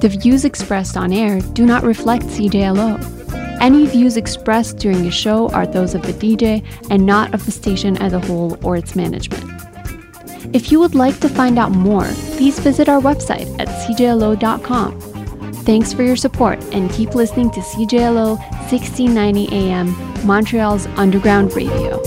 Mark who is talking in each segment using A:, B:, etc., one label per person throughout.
A: The views expressed on air do not reflect CJLO. Any views expressed during the show are those of the DJ and not of the station as a whole or its management. If you would like to find out more, please visit our website at cjlo.com. Thanks for your support and keep listening to CJLO 1690 AM, Montreal's underground radio.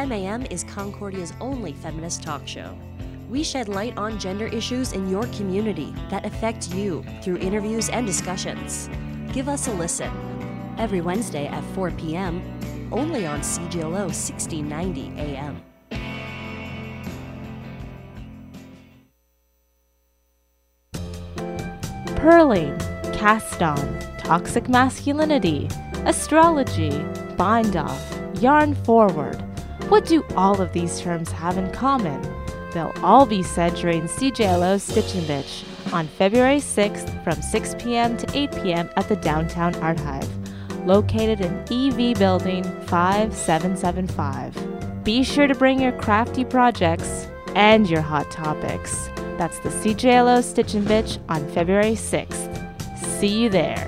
B: Femme AM is Concordia's only feminist talk show. We shed light on gender issues in your community that affect you through interviews and discussions. Give us a listen every Wednesday at 4 p.m. only on CGLO 1690 AM.
C: Purling, cast on, toxic masculinity, astrology, bind off, yarn forward. What do all of these terms have in common? They'll all be said during CJLO Stitch and Bitch on February 6th from 6 p.m. to 8 p.m. at the Downtown Art Hive, located in EV Building 5775. Be sure to bring your crafty projects and your hot topics. That's the CJLO Stitch and Bitch on February 6th. See you there.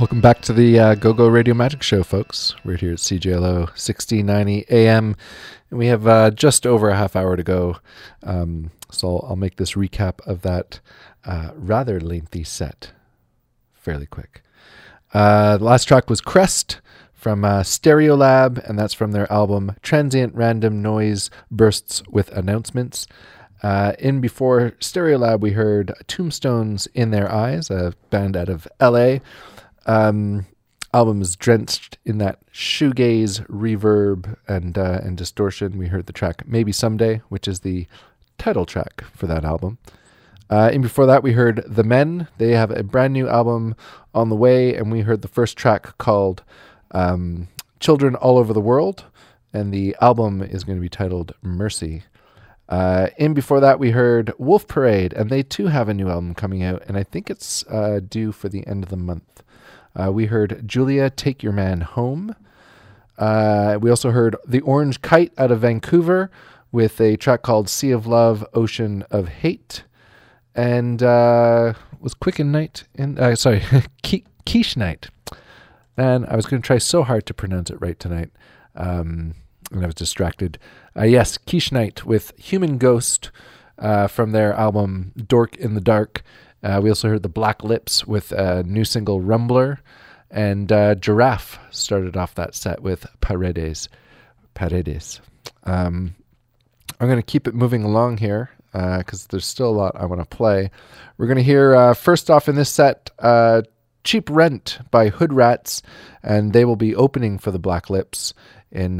D: Welcome back to the Go-Go Radio Magic Show, folks. We're here at CJLO 1690 AM, and we have just over a half hour to go. So I'll make this recap of that rather lengthy set fairly quick. The last track was Crest from Stereolab, and that's from their album Transient Random Noise Bursts with Announcements. In before Stereolab, we heard Tombstones in Their Eyes, a band out of LA. Album is drenched in that shoegaze reverb and distortion. We heard the track Maybe Someday, which is the title track for that album. And before that, we heard The Men. They have a brand new album on the way, and we heard the first track called Children All Over the World, and the album is going to be titled Mercy. In before that, we heard Wolf Parade, and they too have a new album coming out, and I think it's due for the end of the month. We heard Julia, Take Your Man Home. We also heard The Orange Kite out of Vancouver with a track called Sea of Love, Ocean of Hate. And was Quicken Night Quiche Night. And I was going to try so hard to pronounce it right tonight, and I was distracted. Yes, Quiche Night with Human Ghost from their album Dork in the Dark. We also heard the Black Lips with a new single Rumbler, and Giraffe started off that set with Paredes. I'm going to keep it moving along here because there's still a lot I want to play. We're going to hear first off in this set Cheap Rent by Hood Rats, and they will be opening for the Black Lips in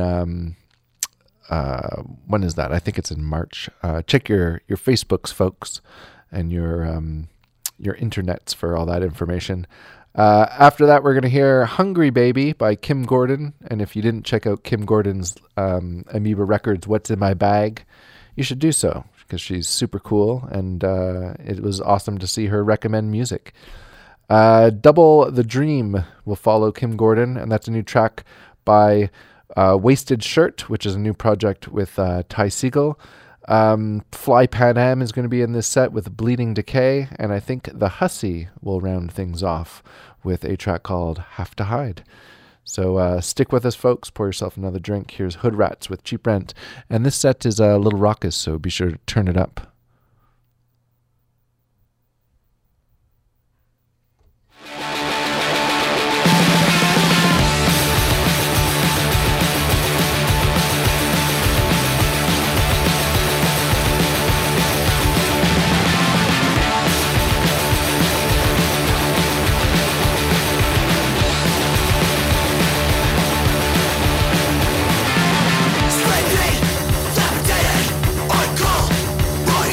D: when is that? I think it's in March. Check your Facebooks, folks, and your internets for all that information. After that, we're going to hear Hungry Baby by Kim Gordon. And if you didn't check out Kim Gordon's Amoeba Records What's in My Bag, you should do so because she's super cool, and it was awesome to see her recommend music. Double the Dream will follow Kim Gordon, and that's a new track by Wasted Shirt, which is a new project with Ty Segall. Fly Pan Am is going to be in this set with Bleeding Decay, and I think The Hussy will round things off with a track called Have to Hide. So stick with us, folks. Pour yourself another drink. Here's Hood Rats with Cheap Rent, and this set is a little raucous, so be sure to turn it up.
E: Strangely, dilapidated, uncool,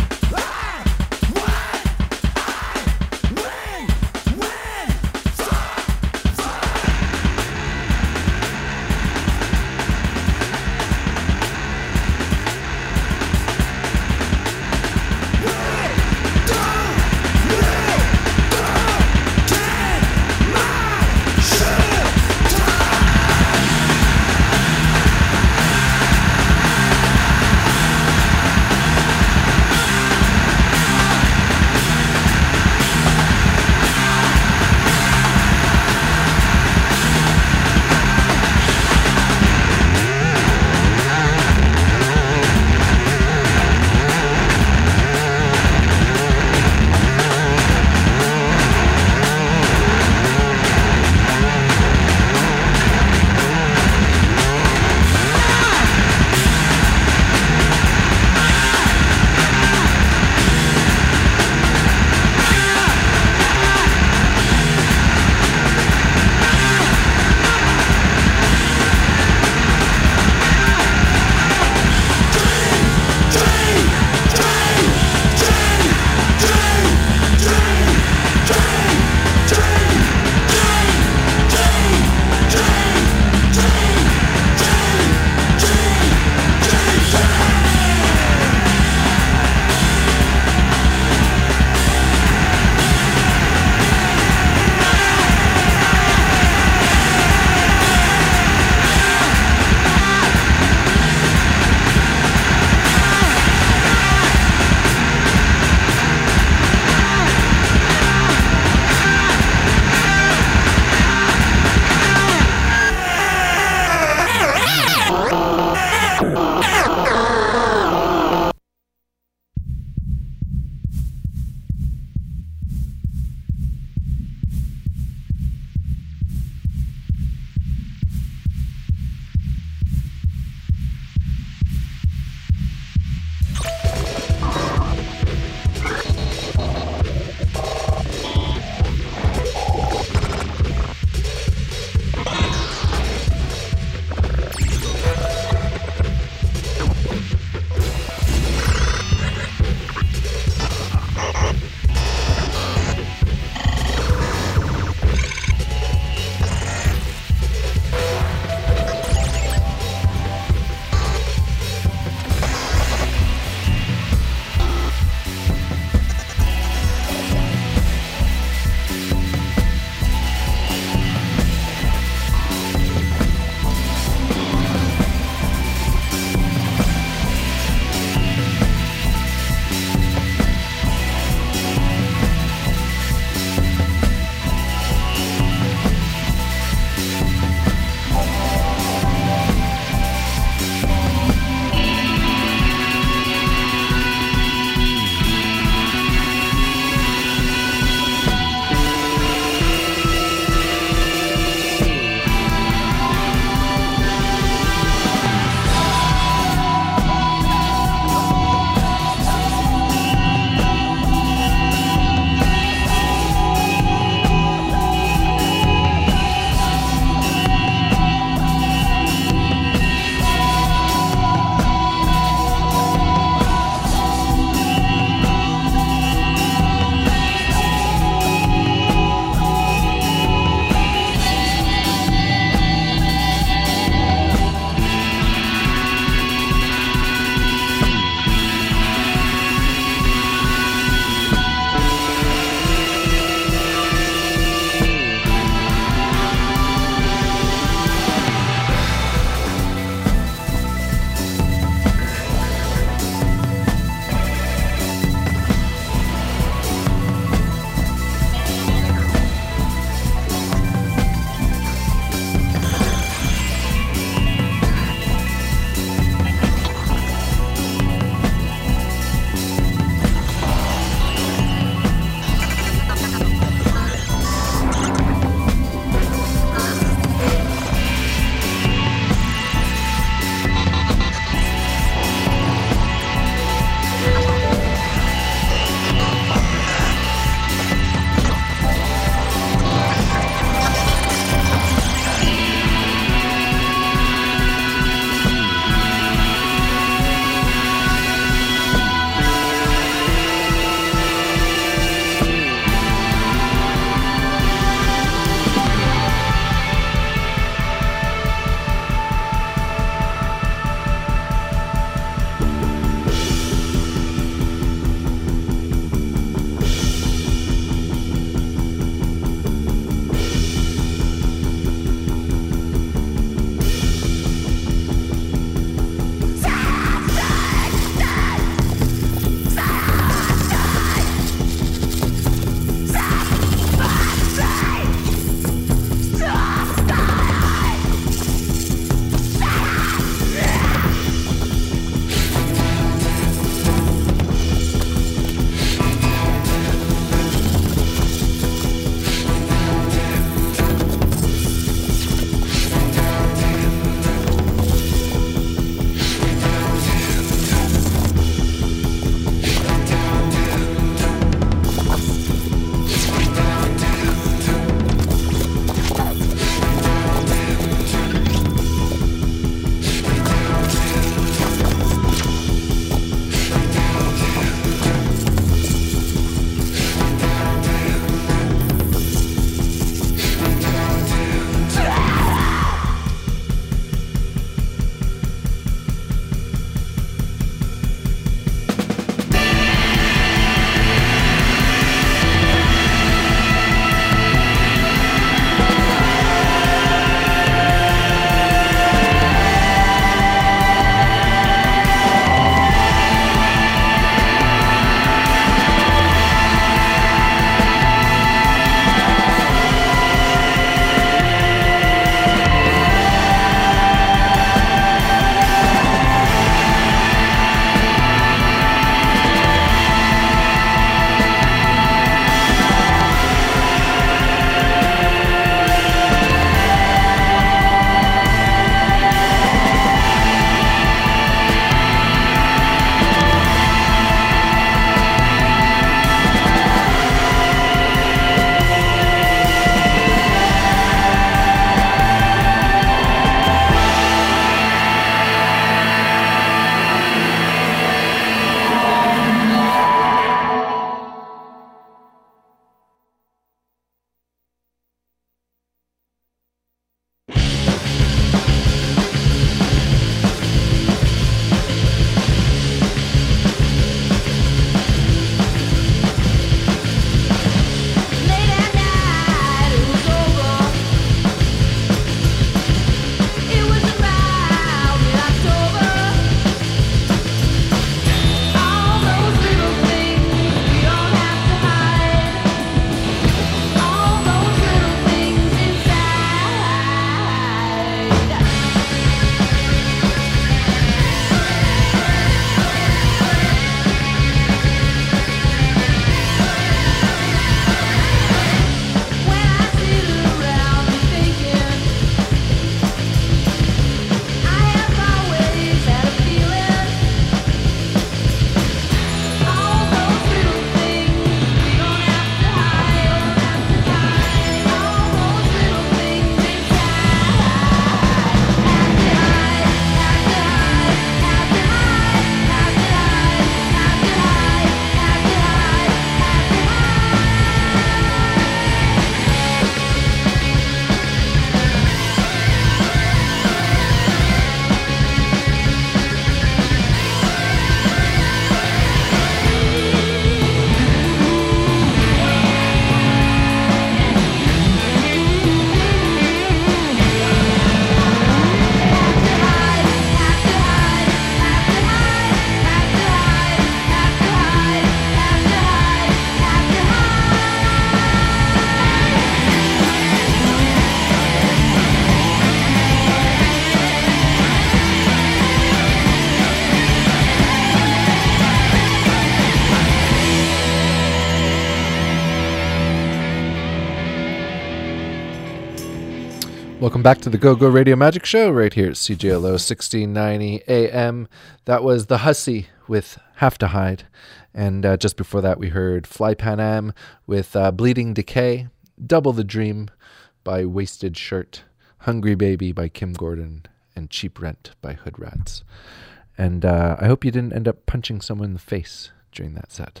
D: Welcome back to the Go Go Radio Magic Show right here at CJLO 1690 AM. That was The Hussy with Have to Hide. And just before that, we heard Fly Pan Am with Bleeding Decay, Double the Dream by Wasted Shirt, Hungry Baby by Kim Gordon, and Cheap Rent by Hood Rats. And I hope you didn't end up punching someone in the face during that set.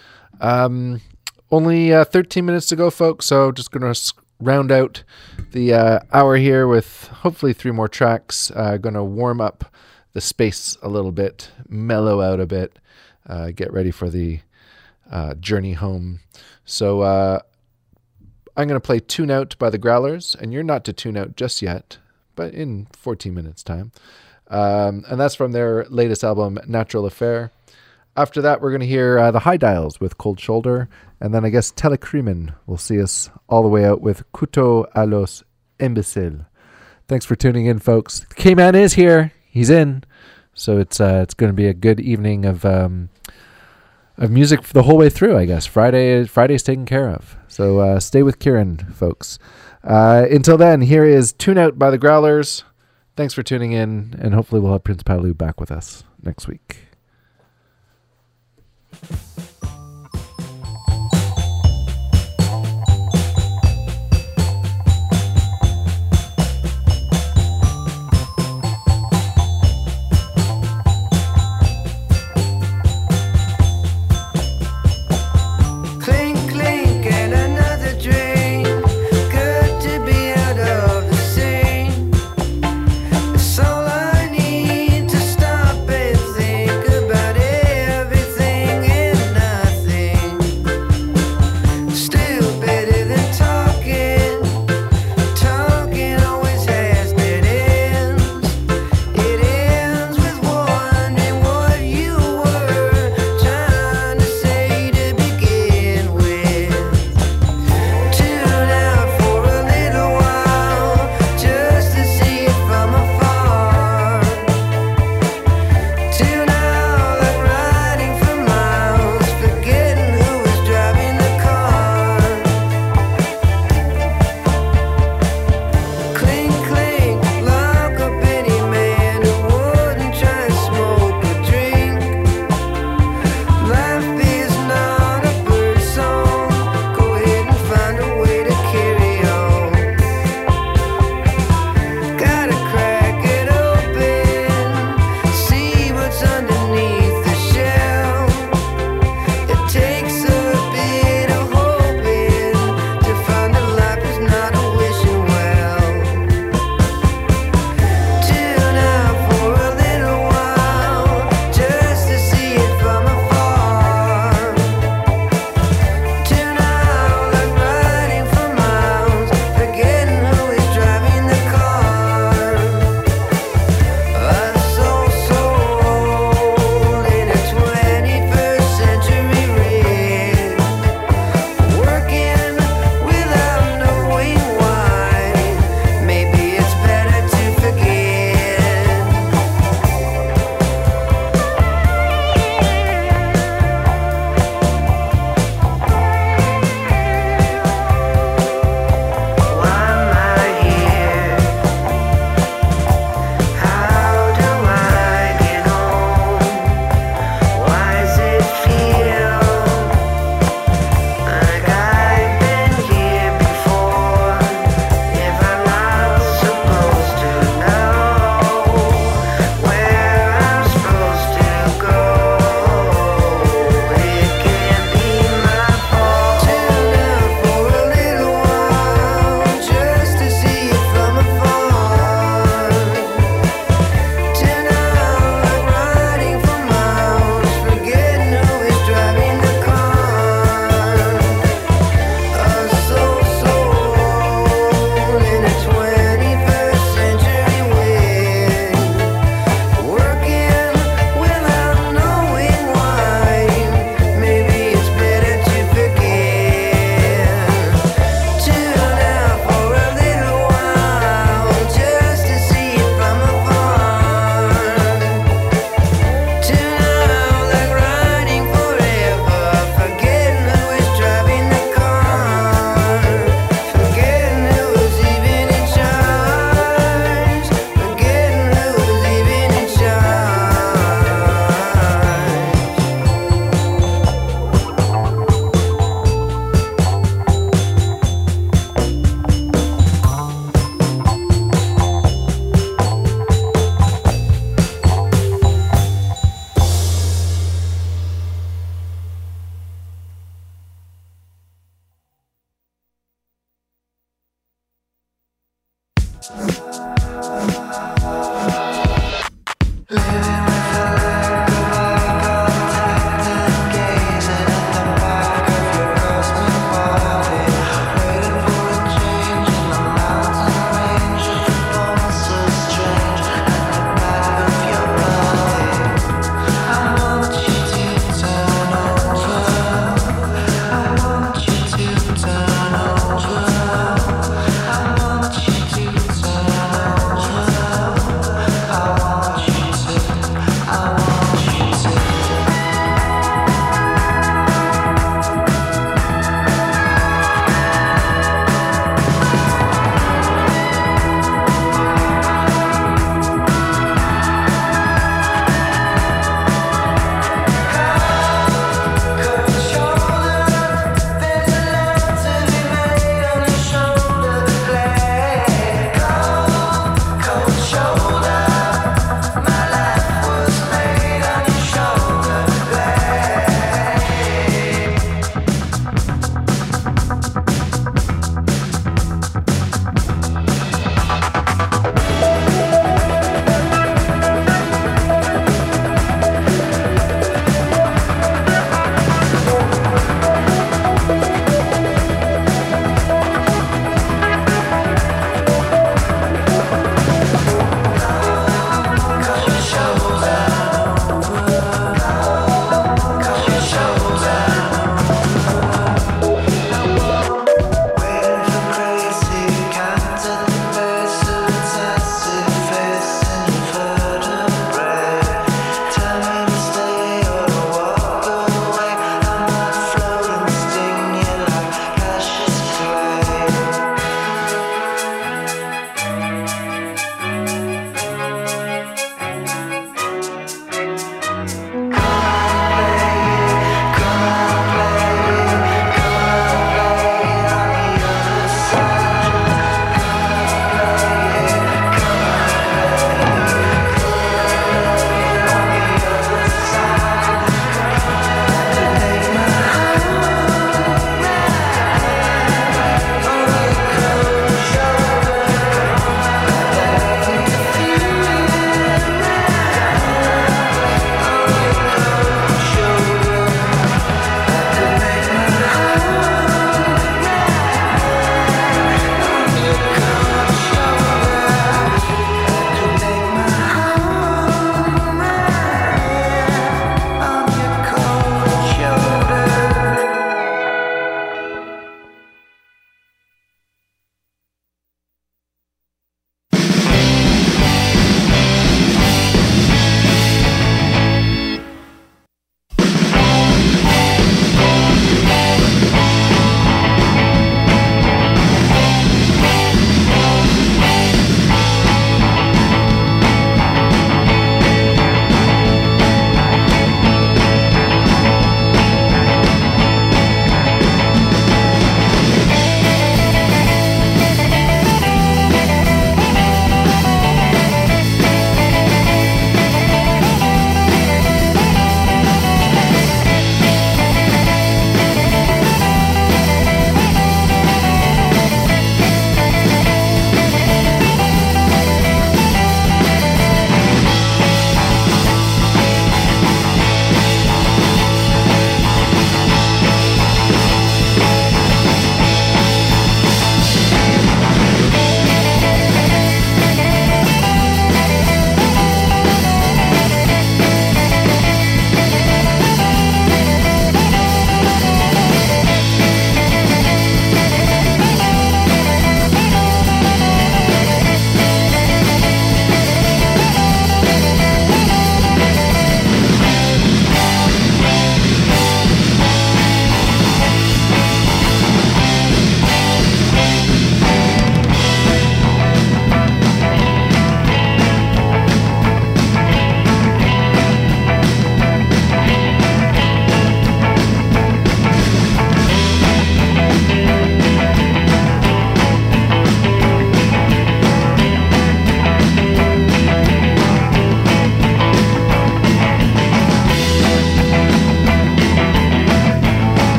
D: Only 13 minutes to go, folks, so just going to round out the hour here with hopefully 3 more tracks. Going to warm up the space a little bit, mellow out a bit, get ready for the journey home. So I'm going to play Tune Out by the Growlers, and you're not to tune out just yet, but in 14 minutes time. And that's from their latest album, Natural Affair. After that, we're going to hear the High Dials with Cold Shoulder, and then I guess Telecrimen will see us all the way out with Couteau a los Imbéciles. Thanks for tuning in, folks. The K-Man is here. He's in. So it's going to be a good evening of music the whole way through, I guess. Friday's taken care of. So stay with Kieran, folks. Until then, here is Tune Out by the Growlers. Thanks for tuning in, and hopefully we'll have Prince Palu back with us next week.
E: Think Turn over.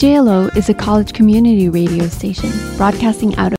A: CJLO is a college community radio station broadcasting out of